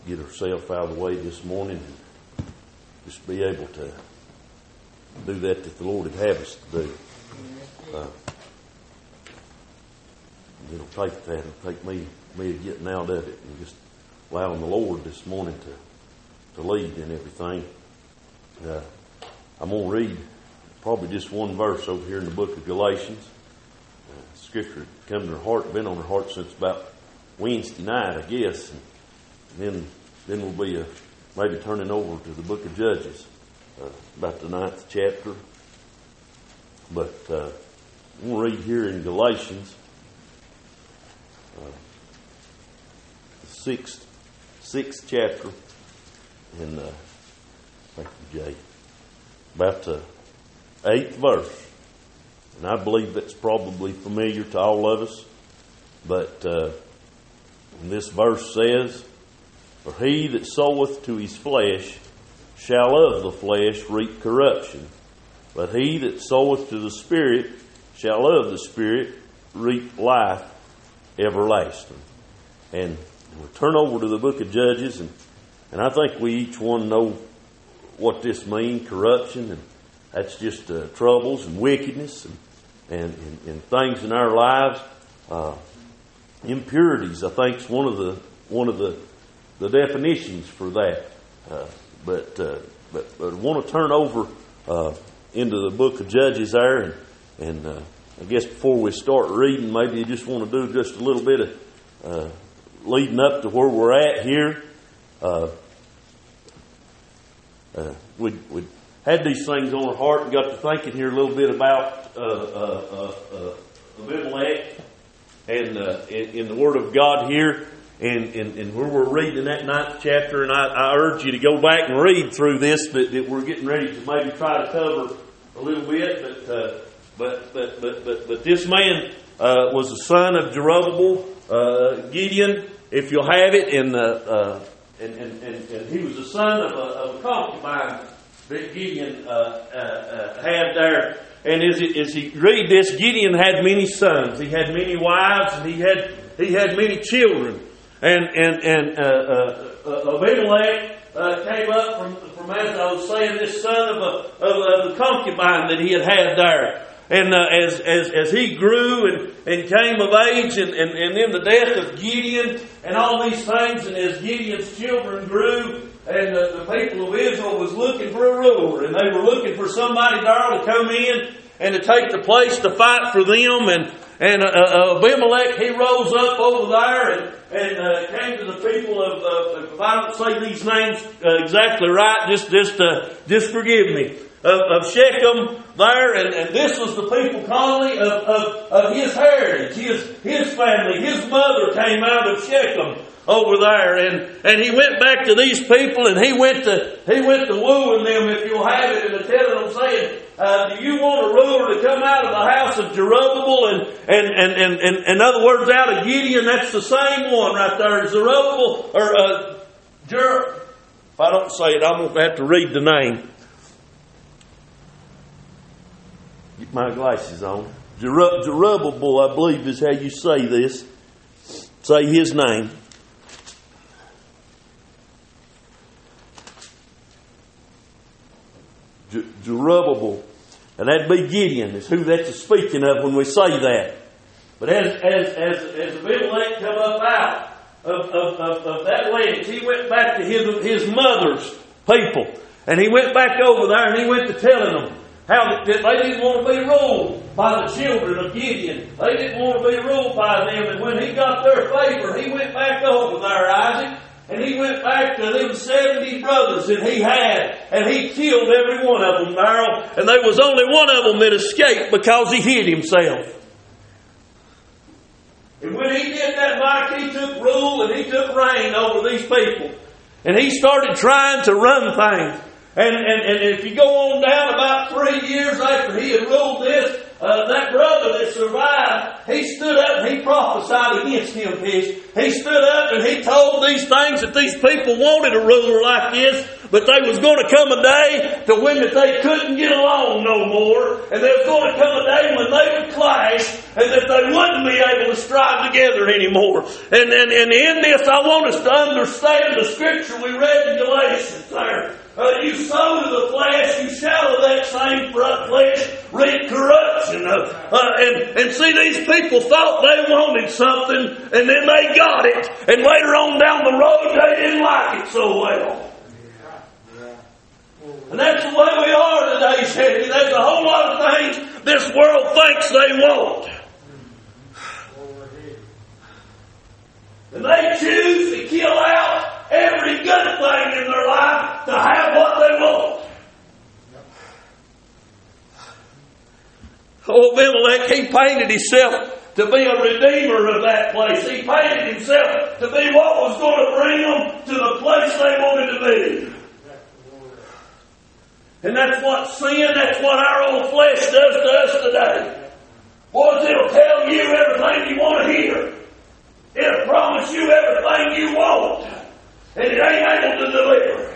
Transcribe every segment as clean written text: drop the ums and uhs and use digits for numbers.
get ourselves out of the way this morning and just be able to do that the Lord would have us to do. It'll take that. It'll take me getting out of it and just allowing the Lord this morning to lead in everything. I'm going to read probably just one verse over here in the book of Galatians. Scripture had come to our heart, been on our heart since about Wednesday night, I guess. And then we'll be maybe turning over to the book of Judges, about the 9th chapter. But I'm going to read here in Galatians, the 6th chapter, and thank you, Jay, about the 8th verse. And I believe that's probably familiar to all of us. But this verse says, "For he that soweth to his flesh shall of the flesh reap corruption. But he that soweth to the Spirit shall of the Spirit reap life everlasting." And we'll turn over to the book of Judges, and I think we each one know what this means, corruption, and that's just troubles and wickedness and things in our lives. Impurities, I think, is one of the definitions for that. But I want to turn over into the book of Judges there, and I guess before we start reading, maybe you just want to do just a little bit of leading up to where we're at here. We had these things on our heart and got to thinking here a little bit about Abimelech and in the Word of God here, and where we're reading that 9th chapter. And I urge you to go back and read through this that we're getting ready to maybe try to cover a little bit. But this man was the son of Jerubbaal, Gideon, if you'll have it, and he was the son of a concubine that Gideon had there. And as you read this, Gideon had many sons. He had many wives, and he had many children. And Abimelech came up from, as I was saying, this son of the concubine that he had there. And as he grew and came of age, and then the death of Gideon and all these things, and as Gideon's children grew, and the people of Israel was looking for a ruler, and they were looking for somebody there to come in and to take the place to fight for them. And Abimelech, he rose up over there and came to the people of, if I don't say these names exactly right, just forgive me, of Shechem there, and this was the people colony of his heritage, his family. His mother came out of Shechem over there, and he went back to these people, and he went to wooing them, if you'll have it, and to telling them, saying, do you want a ruler to come out of the house of Jerubbaal? And in other words, out of Gideon, that's the same one right there, Zerubbabel, or if I don't say it, I'm going to have to read the name. Get my glasses on. Zerubbabel, I believe, is how you say this. Say his name. Zerubbabel, and that'd be Gideon, is who that's speaking of when we say that. But as Abimelech come up out of that lineage, he went back to his mother's people, and he went back over there and he went to telling them how that they didn't want to be ruled by the children of Gideon. They didn't want to be ruled by them, and when he got their favor, he went back over there, Isaac. And he went back to them 70 brothers that he had, and he killed every one of them, Darrell. And there was only one of them that escaped because he hid himself. And when he did that, Mike, he took rule and he took reign over these people. And he started trying to run things. And if you go on down about 3 years after he had ruled this, that brother that survived, he stood up and he prophesied against him, Fish. He stood up and he told these things that these people wanted a ruler like this, But there was going to come a day to when that they couldn't get along no more. And there was going to come a day when they would clash and that they wouldn't be able to strive together anymore. And in this, I want us to understand the scripture we read in Galatians there. You sow to the flesh, you shall of that same flesh reap corruption. And see, these people thought they wanted something, and then they got it. And later on down the road, they didn't like it so well. And that's the way we are today, Shetty. There's a whole lot of things this world thinks they want. And they choose to kill out every good thing in their life to have what they want. Oh, Abimelech, he painted himself to be a redeemer of that place. He painted himself to be what was going to bring them to the place they wanted to be. And that's what sin, that's what our old flesh does to us today. Boys, it'll tell you everything you want to hear. It'll promise you everything you want. And it ain't able to deliver.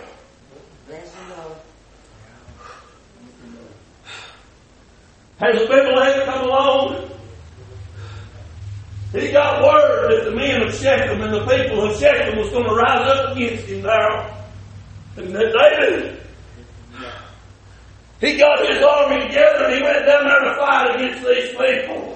Has Abimelech come along? He got word that the men of Shechem and the people of Shechem was going to rise up against him now. And that they did. He got his army together and he went down there to fight against these people.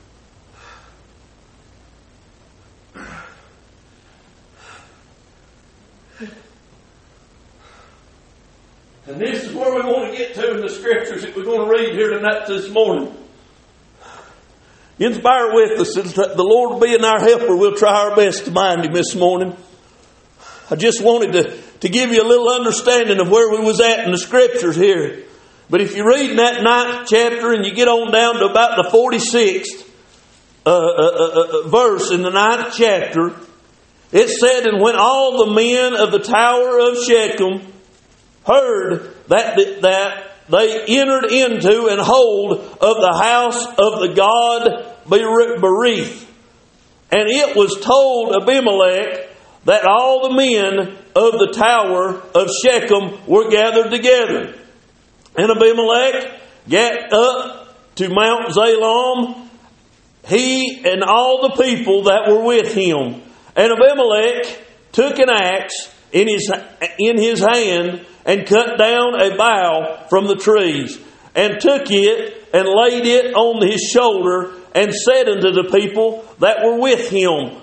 And this is where we want to get to in the scriptures that we're going to read here tonight this morning. You bear with us. The Lord will be in our helper. We'll try our best to mind Him this morning. I just wanted to give you a little understanding of where we was at in the scriptures here. But if you read in that 9th chapter and you get on down to about the 46th verse in the 9th chapter, it said, "And when all the men of the tower of Shechem heard that they entered into and hold of the house of the god Berith. And it was told Abimelech that all the men of the tower of Shechem were gathered together. And Abimelech got up to Mount Zalom, he and all the people that were with him. And Abimelech took an axe in his hand and cut down a bough from the trees, and took it and laid it on his shoulder, and said unto the people that were with him,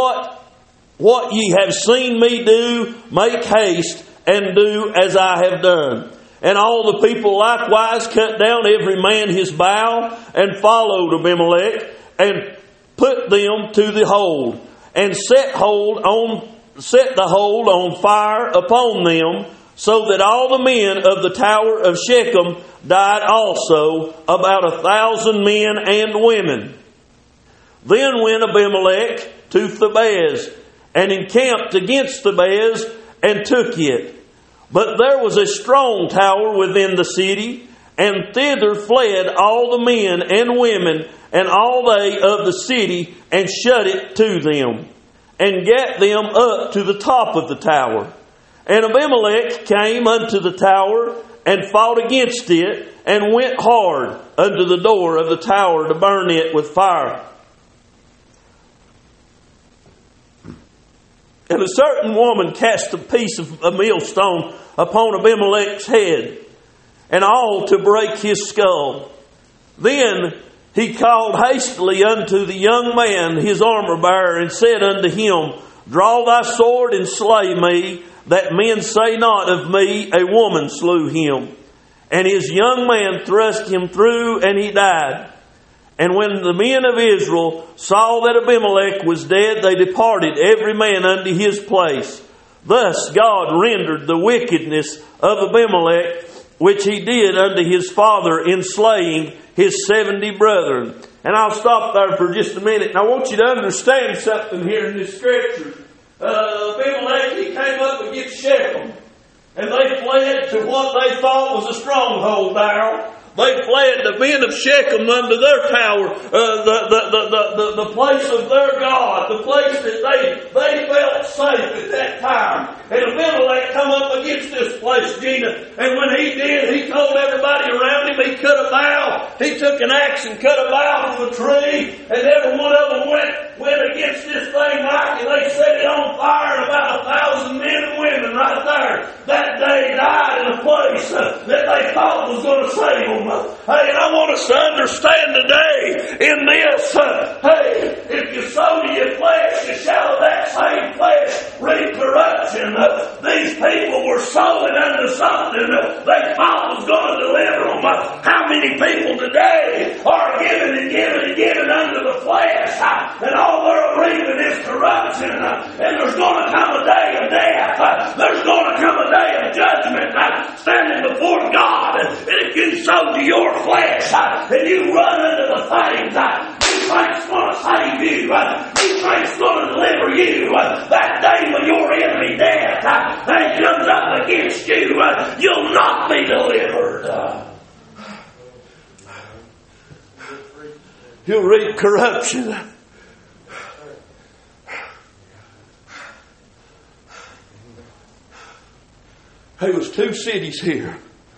What ye have seen me do, make haste and do as I have done. And all the people likewise cut down every man his bough, and followed Abimelech, and put them to the hold, and set the hold on fire upon them, so that all the men of the tower of Shechem died also, about 1,000 men and women. Then went Abimelech to Thebez, and encamped against Thebez, and took it. But there was a strong tower within the city, and thither fled all the men and women, and all they of the city, and shut it to them, and gat them up to the top of the tower. And Abimelech came unto the tower, and fought against it, and went hard unto the door of the tower to burn it with fire. And a certain woman cast a piece of a millstone upon Abimelech's head, and all to break his skull. Then he called hastily unto the young man, his armor bearer, and said unto him, Draw thy sword and slay me, that men say not of me, a woman slew him. And his young man thrust him through, and he died. And when the men of Israel saw that Abimelech was dead, they departed every man unto his place. Thus God rendered the wickedness of Abimelech, which he did unto his father in slaying his 70 brethren. And I'll stop there for just a minute. And I want you to understand something here in this scripture. Abimelech, he came up against Shechem, and they fled to what they thought was a stronghold there. They fled the men of Shechem unto their tower, the place of their God, the place that they felt safe at that time. And Abimelech come up against this place, Gina. And when he did, he told everybody around him he cut a bough. He took an axe and cut a bough from a tree. And every one of them went against this thing, Mike, and they set it on fire. And about 1,000 men and women right there that day died in a place that they thought was going to save them. Hey, and I want us to understand today in this, hey, if you sow to your flesh, you shall of that same flesh reap corruption. These people were sowing unto something they thought was going to deliver them. How many people today are giving and giving and giving unto the flesh, and all they're reaping is corruption? And there's going to come a day of death. There's going to come a day of judgment, standing before God. And if you sow to your flesh and you run into the things you think's going to save you, you think's going to deliver you, that day when your enemy death comes up against you, you'll not be delivered. You'll reap corruption. There was 2 cities here,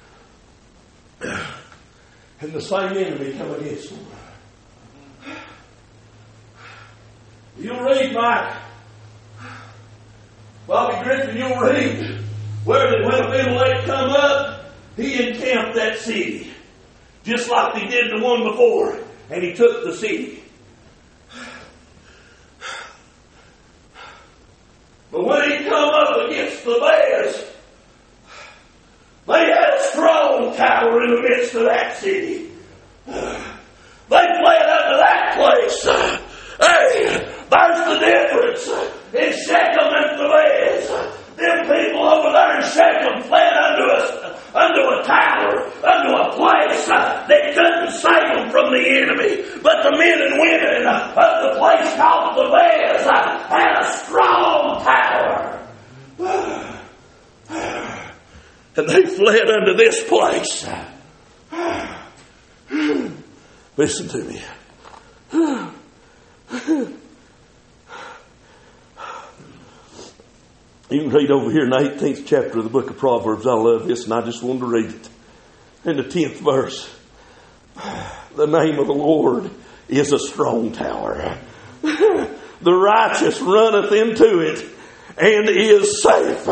and the same enemy come against them. You'll read, Mike. Bobby Griffin, you'll read where when Abimelech come up, he encamped that city, just like he did the one before, and he took the city. But when he come up against the bears, they had a strong tower in the midst of that city. They fled unto that place. Hey, there's the difference in Shechem and Thebez. Them people over there in Shechem fled unto a tower, unto a place that couldn't save them from the enemy. But the men and women of the place called Thebez had a strong tower. And they fled unto this place. Listen to me. You can read over here in the 18th chapter of the book of Proverbs. I love this, and I just wanted to read it. In the 10th verse, the name of the Lord is a strong tower. The righteous runneth into it and is safe.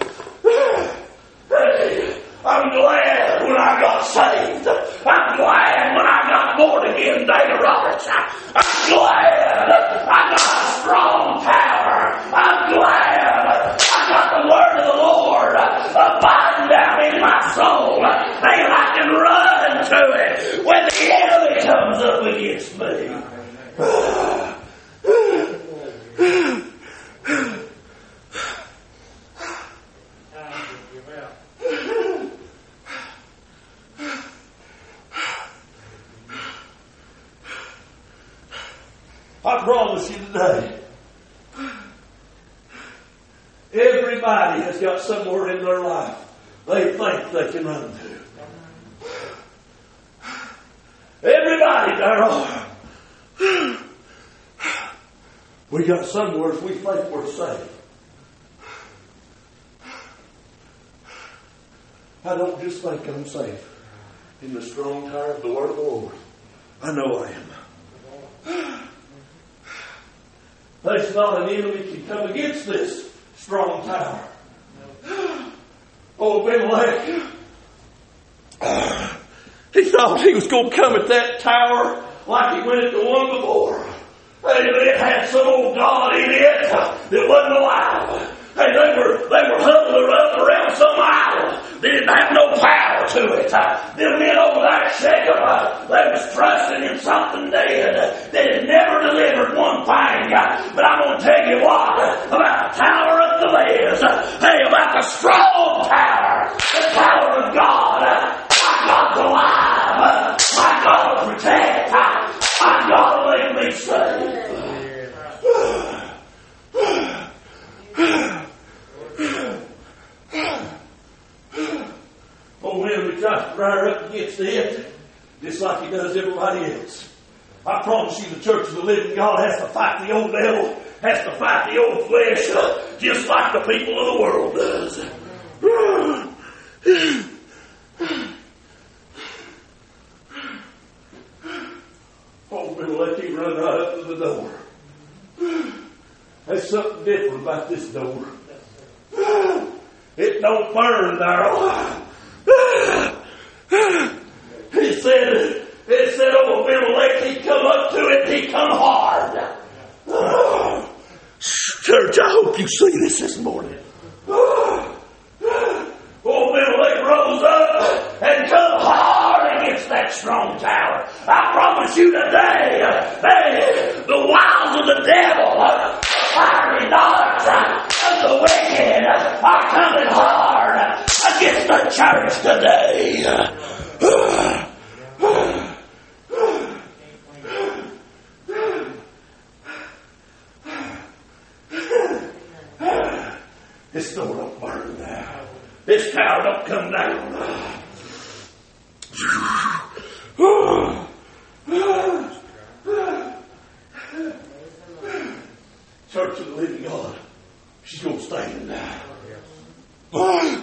I'm glad when I got saved. I'm glad when I got born again, Dana Roberts. I'm glad I got a strong tower. I'm glad I got the word of the Lord abiding down in my soul. And I can run to it when the enemy comes up against me. I promise you today, everybody has got somewhere in their life they think they can run to. Everybody there are. We got somewhere we think we're safe. I don't just think I'm safe in the strong tower of the word of the Lord. I know I am. There's not an enemy can come against this strong tower. Oh, Abimelech, he thought he was going to come at that tower like he went at the one before. And it had some old god in it that wasn't alive. And they were huddled up around some idol. They didn't have no power to it. Them men over there at Shechem, they was trusting in something dead that had never delivered one thing. But I'm going to tell you what, about the tower of Thebez, hey, about the strong tower, the tower of God. My God's alive. My God will protect. My God will make me safe. Oh, man, we try to fire up against it just like he does everybody else. I promise you the church of the living God has to fight the old devil, has to fight the old flesh, just like the people of the world does. Oh, Abimelech, he run right up to the door. There's something different about this door. It don't burn there. It said, oh, Abimelech, he come up to it, he come hard. Church, I hope you see this morning. Oh, Abimelech rose up and come hard against that strong tower. I promise you today, the wiles of the devil, the fiery darts of the wicked are coming hard against the church today. This door don't burn now. This tower don't come down. Church of the living God, she's going to stand now. Oh,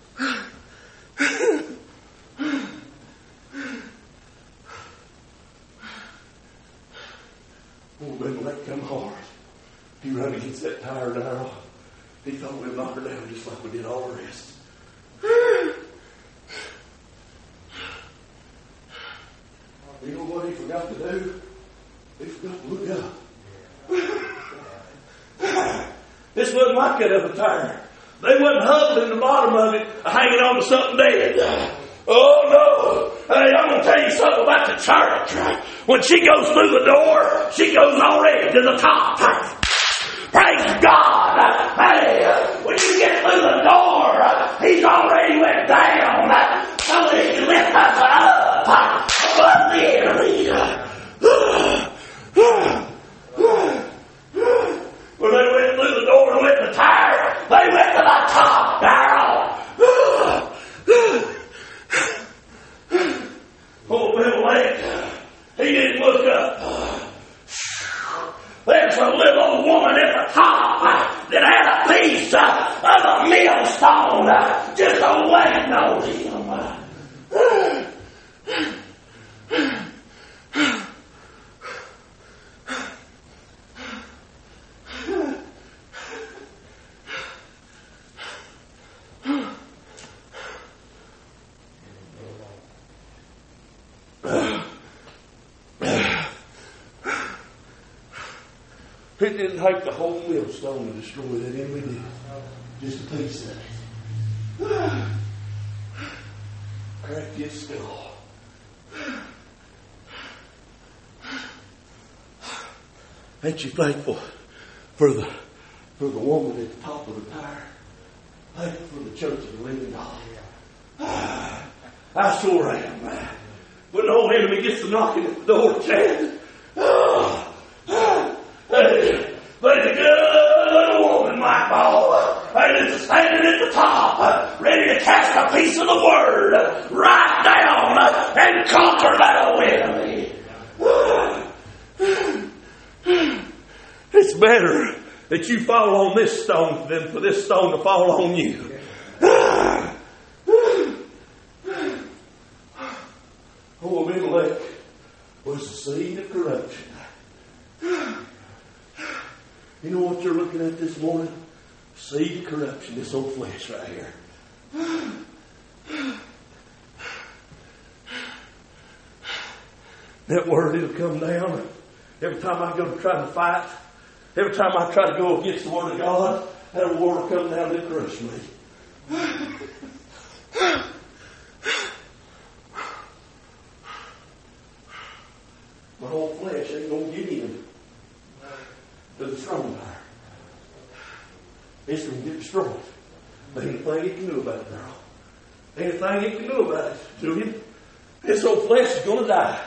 Abimelech come hard. He run against that tower now. He thought we'd knock her down just like we did all the rest. You know what he forgot to do? He forgot to look up. This wasn't like that other tower. They wasn't huddled in the bottom of it, hanging on to something dead. Oh no! Hey, I'm going to tell you something about the church. When she goes through the door, she goes already to the top. Praise God! Hey, when you get through the door, He's already went down so that He can lift us up above the enemy. When they went through the door and went to the tower, they went to the top barrel. Oh, Abimelech, he didn't look up. There's a little old woman at the top that had a piece of a millstone just waiting on him. It didn't take the whole millstone to destroy that enemy, did it? Just a piece of it. Cracked his skull. Ain't you thankful for the woman at the top of the tower? Thankful for the church of the living God. I sure am, man. When the old enemy gets to knocking at the door, Chad. There's a good little woman, my ball, and is standing at the top, ready to cast a piece of the word right down and conquer that old enemy. It's better that you fall on this stone than for this stone to fall on you. Oh, Abimelech was the seed of corruption. You know what you're looking at this morning? Seed of corruption, this old flesh right here. That word, it'll come down. Every time I go to try to fight, every time I try to go against the word of God, that word will come down and crush me. My whole flesh ain't going to get in to the strong tower. It's going to get destroyed. There ain't anything it can do about it now. Anything it can do about it, Julian. This old flesh is going to die.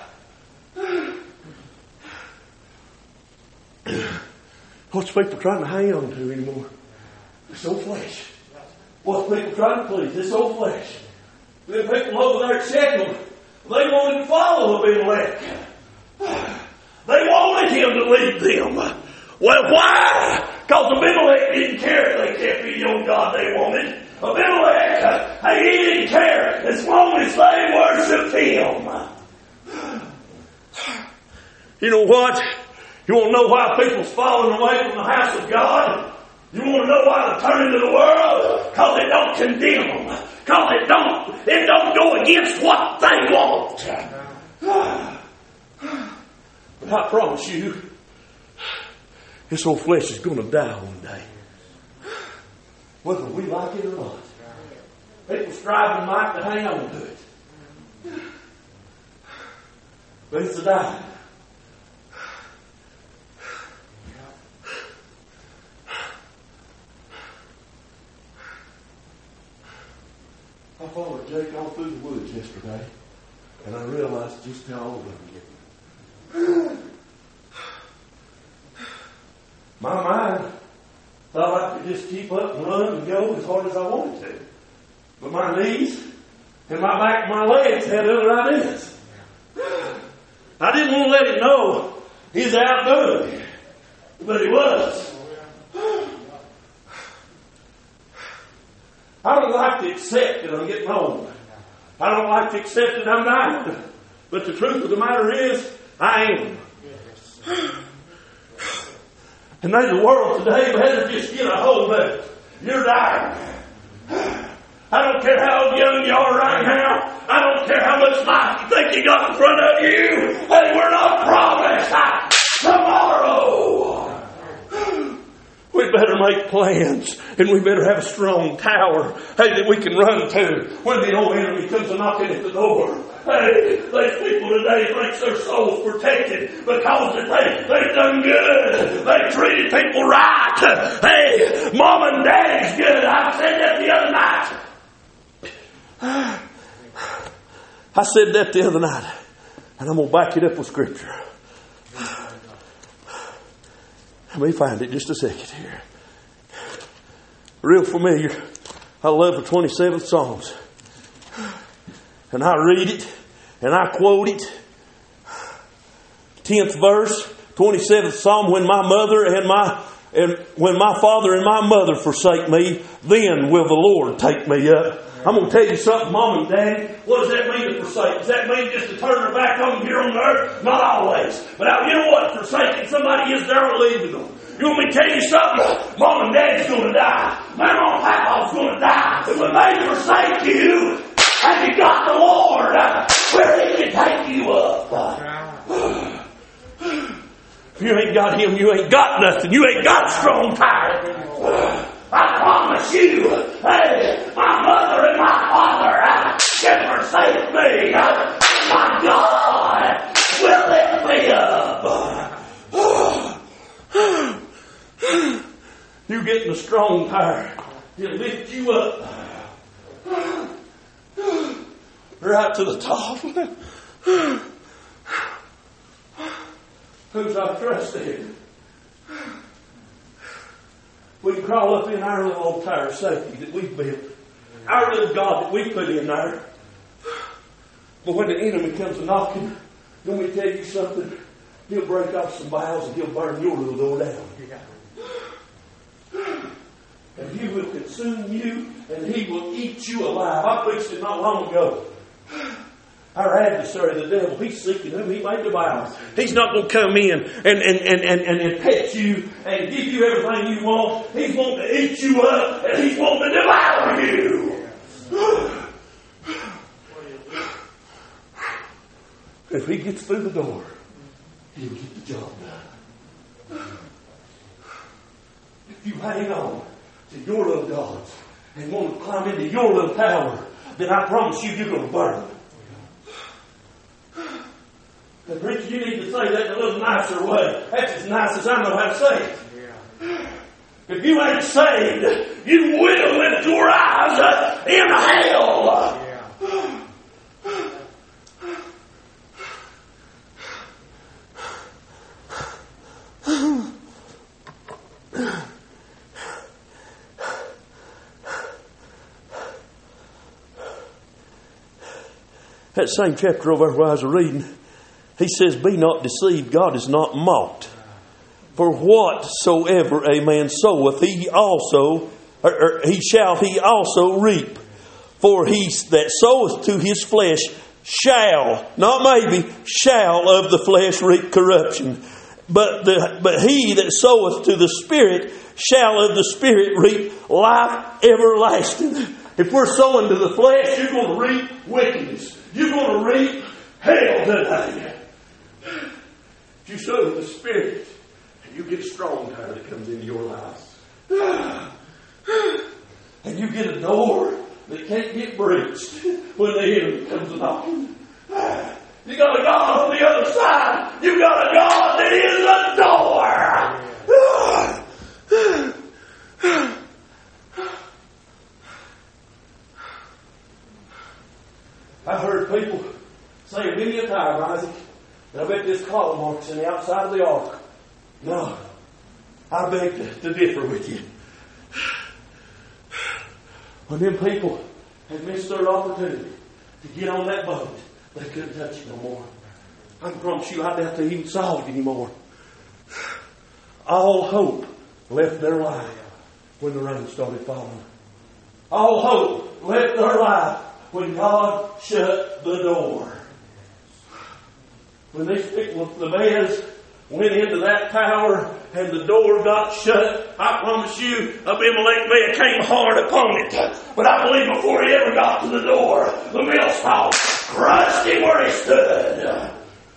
What's people trying to hang on to anymore? This old flesh. What's people trying to please? This old flesh. The people over there at Shechem, they wanted to follow Abimelech. They wanted him to lead them. Well, why? Because Abimelech didn't care if they kept any old God they wanted. Abimelech Hey, He didn't care as long as they worshiped Him. You know what? You want to know why people's falling away from the house of God? You want to know why they're turning to the world? Because it don't condemn them. Because it don't go against what they want. But I promise you, this old flesh is going to die one day. Whether we like it or not. People striving might to hang on to it. But it's a dying. I followed Jake all through the woods yesterday, and I realized just how old I'm getting. My mind thought I could just keep up and run and go as hard as I wanted to. But my knees and my back and my legs had other ideas. I didn't want to let him know he's outdoing me, but he was. I don't like to accept that I'm getting old. I don't like to accept that I'm dying. But the truth of the matter is, I am. And they, the world today, better just get a hold of it. You're dying. I don't care how young you are right now. I don't care how much life you think you got in front of you. Hey, we're not promised tomorrow. We better make plans, and we better have a strong tower, hey, that we can run to when the old enemy comes knocking at the door. Hey, these people today think their soul's protected because they've done good. They treated people right. Hey, Mom and Daddy's good. I said that the other night. I said that the other night, and I'm going to back it up with Scripture. Let me find it just a second here. Real familiar. I love the 27th Psalms. And I read it, and I quote it. 10th verse, 27th Psalm, when my father and my mother forsake me, then will the Lord take me up. I'm going to tell you something, Mom and Daddy. What does that mean to forsake? Does that mean just to turn their back on them here on the earth? Not always. But you know what? Forsaking somebody is there leaving them. You want me to tell you something? Mom and Daddy's going to die. Mama and Papa's going to die. And when they forsake you, and you got the Lord, where He can take you up. If you ain't got Him, you ain't got nothing. You ain't got strong power. I promise you, hey, my mother and my father can forsake me. My God will lift me up. You getting a strong power. He'll lift you up. Right to the top. Who's our trust in? We can crawl up in our little old tower of safety that we've built. Our little God that we put in there. But when the enemy comes knocking, let me tell you something. He'll break off some boughs and he'll burn your little door down. And He will consume you and He will eat you alive. I preached it not long ago. Our adversary, the devil, he's seeking whom he may devour. He's not going to come in and pet you and give you everything you want. He's wanting to eat you up and he's wanting to devour you. If he gets through the door, he'll get the job done. If you hang on to your little gods and want to climb into your little tower, then I promise you're going to burn. The preacher, you need to say that in a little nicer way. That's as nice as I know how to say it. Yeah. If you ain't saved, you will lift your eyes in hell. Yeah. That same chapter over where I was reading, he says, be not deceived, God is not mocked. For whatsoever a man soweth, he shall also reap. For he that soweth to his flesh shall, not maybe, shall of the flesh reap corruption. But he that soweth to the Spirit shall of the Spirit reap life everlasting. If we're sowing to the flesh, you're going to reap wickedness. You're going to reap hell today. If you sow to the Spirit, you get a strong tower that comes into your life. And you get a door that can't get breached when the enemy comes knocking. You got a God on the other side. You got a God that is a door. I heard people say many a time, Isaac, that I bet this collar mark's in the outside of the ark. No, I beg to differ with you. When them people had missed their opportunity to get on that boat, they couldn't touch it no more. I can promise you, I doubt they even saw it anymore. All hope left their life when the rain started falling. All hope left their life when God shut the door. When these people, the bears, went into that tower and the door got shut, I promise you, Abimelech came hard upon it. But I believe before he ever got to the door, the millstone crushed him where he stood.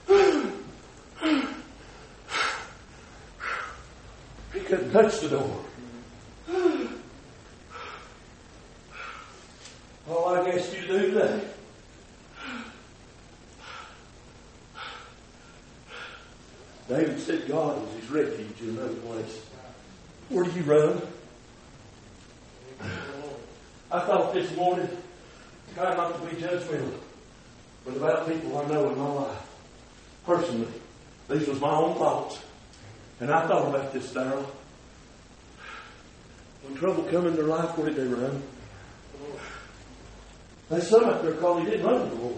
He couldn't touch the door. All I guess you do today. David said God was his refuge in another place. Where do you run? I thought this morning, try not to be judgmental, but about people I know in my life. Personally, these was my own thoughts. And I thought about this, Darrell. When trouble come in their life, where did they run? There's some out there called he didn't run to the Lord.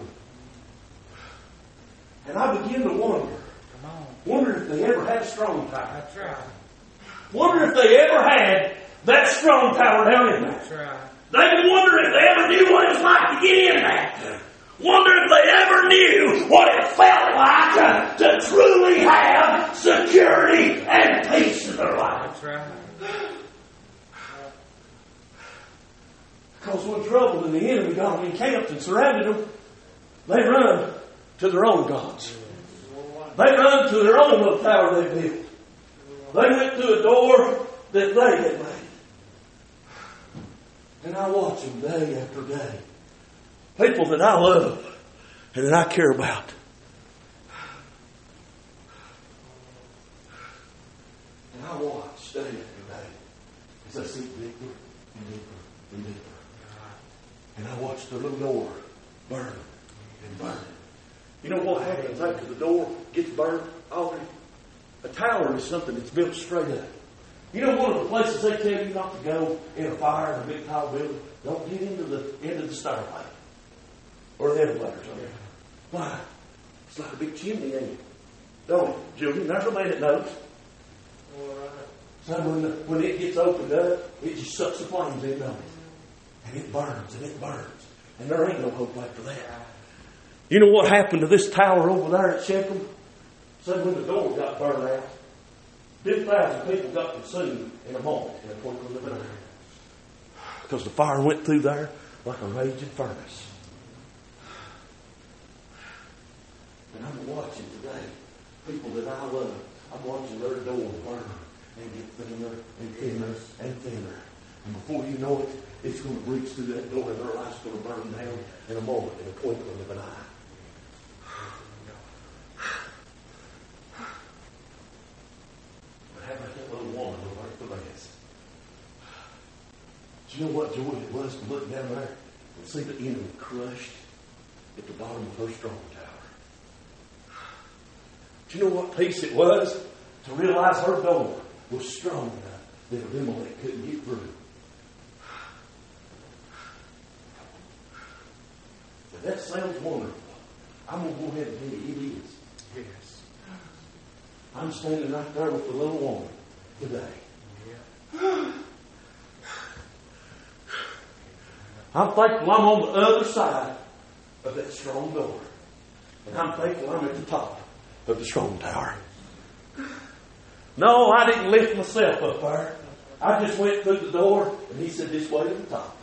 And I begin to wonder if they ever had a strong tower. That's right. Wonder if they ever had that strong tower down in there. That's right. They wonder if they ever knew what it was like to get in that. Wonder if they ever knew what it felt like to truly have security and peace in their life. That's right. Because when trouble and the enemy got them encamped and surrounded them, they run to their own gods. They run to their own little tower they built. They went to a door that they had made. And I watch them day after day. People that I love and that I care about. And I watch day after day as I see deeper and deeper and deeper. And I watch the little door burn and burn. You know what happens after the door gets burned? A tower is something that's built straight up. You know one of the places they tell you not to go in a fire in a big tall building? Don't get into the end of the stairway. Or the elevators. Why? It's like a big chimney, ain't it? Don't it, Julian? There's a man that knows. So when it gets opened up, it just sucks the flames in, don't it? And it burns and it burns. And there ain't no hope after that. You know what happened to this tower over there at Shechem? So when the door got burned out, 50,000 people got consumed in a moment in a twinkling of an eye. Because the fire went through there like a raging furnace. And I'm watching today people that I love. I'm watching their door burn and get thinner and thinner and thinner. And before you know it, it's going to breach through that door and their life's going to burn down in a moment, in a twinkling of an eye. But how about that little woman over at the rest? Do you know what joy it was to look down there and see the enemy crushed at the bottom of her strong tower? Do you know what peace it was to realize her door was strong enough that Abimelech couldn't get through? But that sounds wonderful. I'm going to go ahead and tell you it is. Yes. I'm standing right there with the little woman today. Yeah. I'm thankful I'm on the other side of that strong door. And I'm thankful I'm at the top of the strong tower. No, I didn't lift myself up there. I just went through the door and He said, this way to the top.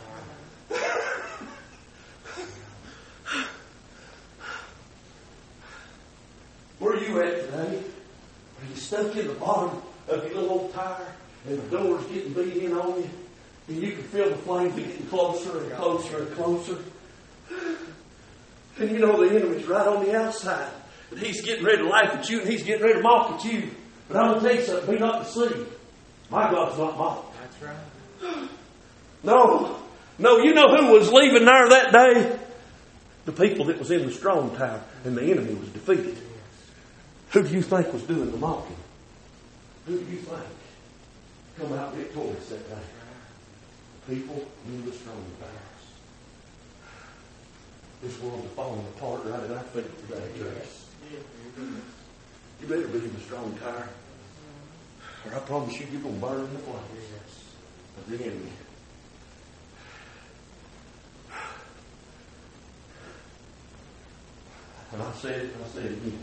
Where are you at today? Are you stuck in the bottom of your little old tire and the door's getting beat in on you? And you can feel the flames getting closer and closer and closer. And you know the enemy's right on the outside. And he's getting ready to laugh at you and he's getting ready to mock at you. But I'm going to tell you something. Be not deceived. My God's not mocked. That's right. No. No, you know who was leaving there that day? The people that was in the strong tower. And the enemy was defeated. Who do you think was doing the mocking? Who do you think come out victorious that day? People in the strong towers. This world is falling apart right at our feet today, church. You better be in the strong tower. Or I promise you, you're going to burn in the flames of the enemy. And I said it, and I said it again.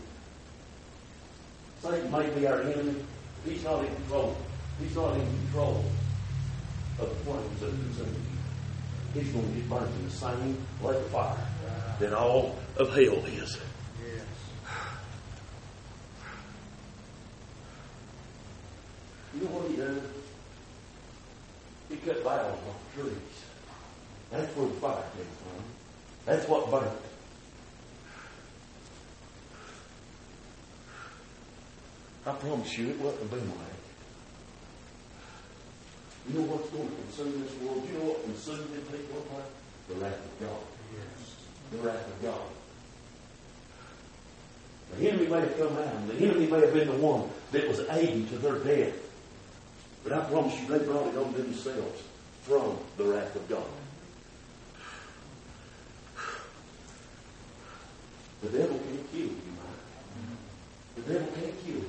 Satan may be our enemy. He's not in control. He's not in control of the flames that are consuming you. He's going to get burnt in the same lake of fire that all of hell is. Yes. You know what He does? He cut boughs off trees. That's where the fire came from. That's what burnt. I promise you, it wasn't Abimelech. You know what's going to consume this world? You know what consumes them people? The wrath of God. Yes. The wrath of God. The enemy may have come out, and the enemy may have been the one that was aiding to their death. But I promise you, they brought it on themselves from the wrath of God. The devil can't kill you, man. The devil can't kill you.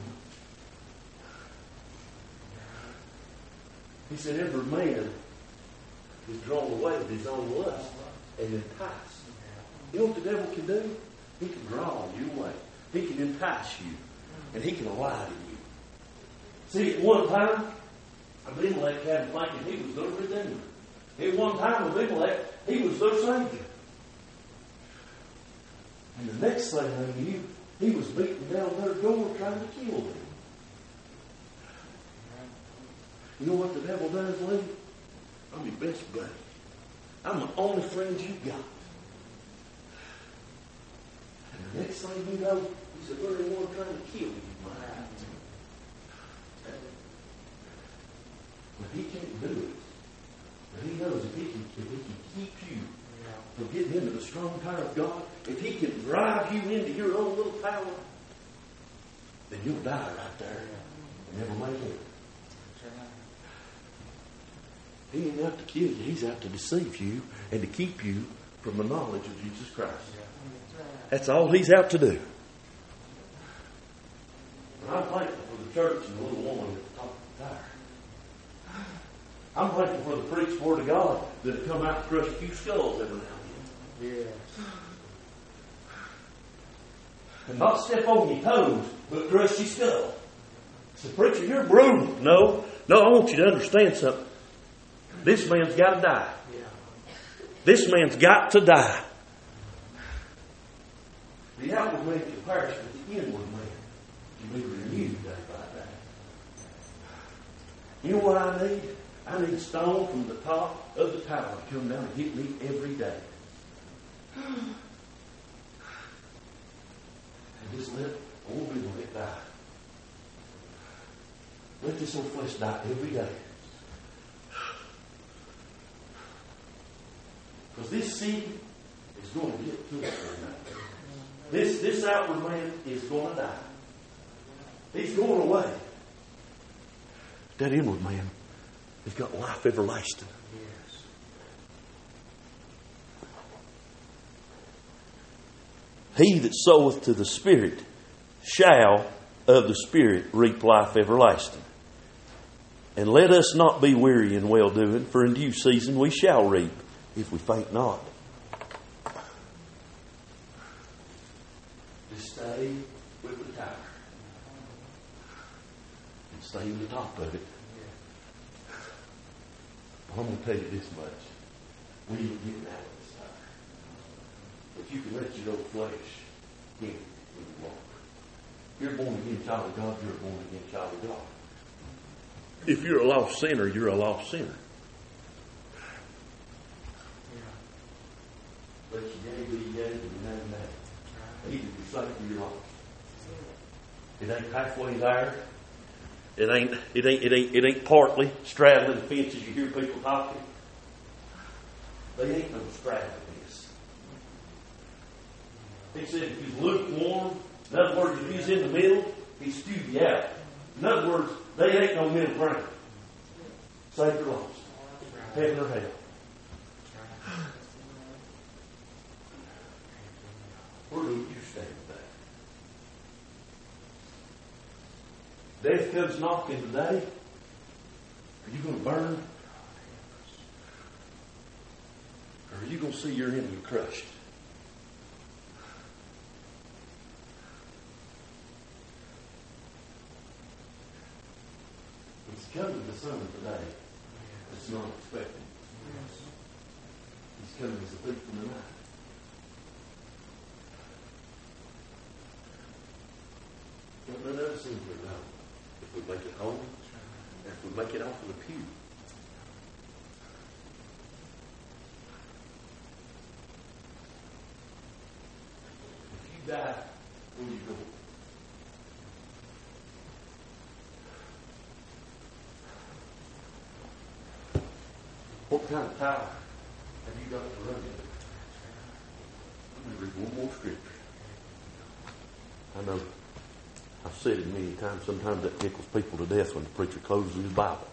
He said, every man is drawn away with his own lust and enticed. You know what the devil can do? He can draw you away. He can entice you. And he can lie to you. See, at one time, Abimelech had him thinking he was their redeemer. At one time, Abimelech, he was their savior. And the next thing they knew, he was beating down their door trying to kill them. You know what the devil does, Lee? I'm your best buddy. I'm the only friend you got. And the next thing you know, he's the very one trying to kill you, man. But he can't do it. But he knows if he can keep you from getting into the strong tower of God, if he can drive you into your own little tower, then you'll die right there and never make it. He ain't out to kill you. He's out to deceive you and to keep you from the knowledge of Jesus Christ. That's all he's out to do. And I'm thankful for the church and the little woman at the top of the tower. I'm thankful for the preached word of God that have come out to crush a few skulls every now and then. Yes. And not step on your toes, but crush your skull. So, preacher, you're brutal. No, I want you to understand something. This man's got to die. This man's got to die. The outward man can perish, but the inward man can be renewed day by day. You know what I need? I need a stone from the top of the tower to come down and hit me every day. And just let old Abimelech die. Let this old flesh die every day. Because this seed is going to get to us right now. This outward man is going to die. He's going away. That inward man has got life everlasting. Yes. He that soweth to the Spirit shall of the Spirit reap life everlasting. And let us not be weary in well-doing, for in due season we shall reap if we faint not. Just stay with the tower. And stay in the top of it. I'm going to tell you this much. We ain't getting out of this tower. But you can let your old flesh in when you walk. If you're a born again child of God, you're a born again child of God. If you're a lost sinner, you're a lost sinner. Let your yea be yea and your nay nay. Either you're saved or you're lost. It ain't halfway there. It ain't partly straddling the fences. You hear people talking. They ain't no straddling this. He said if he's lukewarm, in other words, if he's in the middle, he spew you out. In other words, they ain't no middle ground. Saved or lost. Heaven or hell. Where do you stand with that? Death comes knocking today. Are you going to burn? Or are you going to see your enemy crushed? He's coming to some today that's not expected. He's coming as a thief in the night. Don't let us in here now. If we make it home, and if we make it off of the pew. If you die, where you go? What kind of tower have you got to run in? Let me read one more scripture. I know I've said it many times. Sometimes that tickles people to death when the preacher closes his Bible.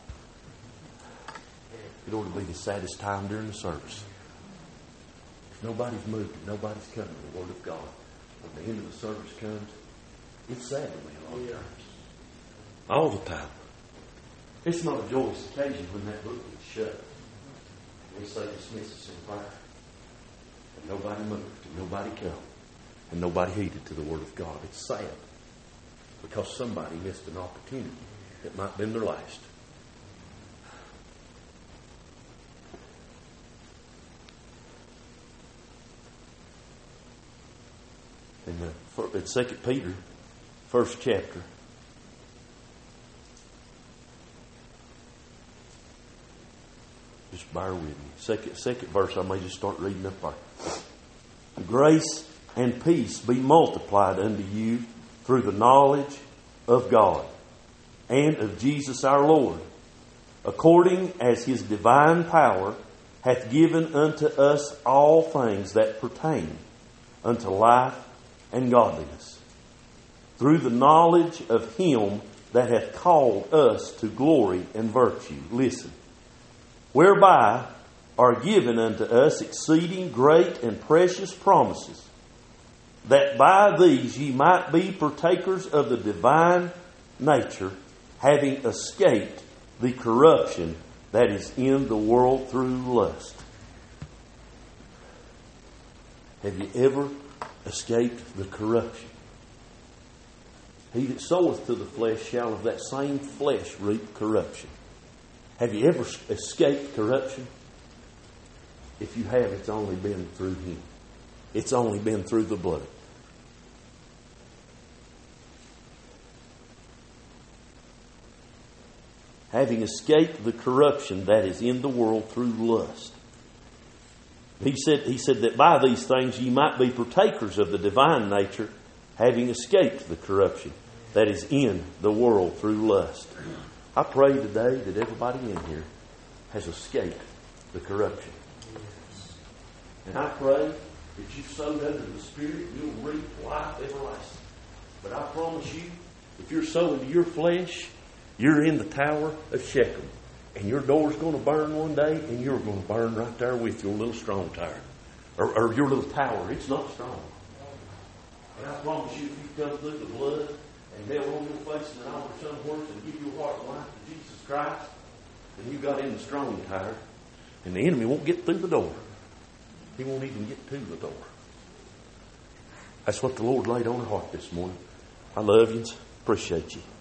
It ought to be the saddest time during the service. If nobody's moving, nobody's coming to the Word of God. When the end of the service comes, it's sad to me a lot of times. All the time. It's not a joyous occasion when that book gets shut. We say dismiss us in prayer. And nobody moved, and nobody came, and nobody heeded to the Word of God. It's sad. Because somebody missed an opportunity that might have been their last. In 2 Peter, first chapter, just bear with me. Second verse, I may just start reading up there. Grace and peace be multiplied unto you through the knowledge of God and of Jesus our Lord, according as His divine power hath given unto us all things that pertain unto life and godliness, through the knowledge of Him that hath called us to glory and virtue. Listen. Whereby are given unto us exceeding great and precious promises, that by these ye might be partakers of the divine nature, having escaped the corruption that is in the world through lust. Have you ever escaped the corruption? He that soweth to the flesh shall of that same flesh reap corruption. Have you ever escaped corruption? If you have, it's only been through Him. It's only been through the blood. Having escaped the corruption that is in the world through lust. He said that by these things ye might be partakers of the divine nature, having escaped the corruption that is in the world through lust. I pray today that everybody in here has escaped the corruption. And I pray that you've sowed under the Spirit, you'll reap life everlasting. But I promise you, if you're sowing to your flesh, you're in the tower of Shechem. And your door's going to burn one day, and you're going to burn right there with your little strong tower. Or your little tower. It's not strong. And I promise you, if you come through the blood and nail on your face in an altar somewhere and give your heart and life to Jesus Christ, then you got in the strong tower, and the enemy won't get through the door. he won't even get to the door. That's what the Lord laid on our heart this morning. I love you. Appreciate you.